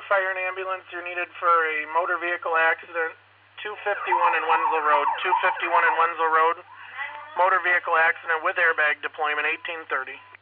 fire and ambulance. You're needed for a motor vehicle accident, 251 in Wenzel Road, 251 in Wenzel Road. Motor vehicle accident with airbag deployment, 1830.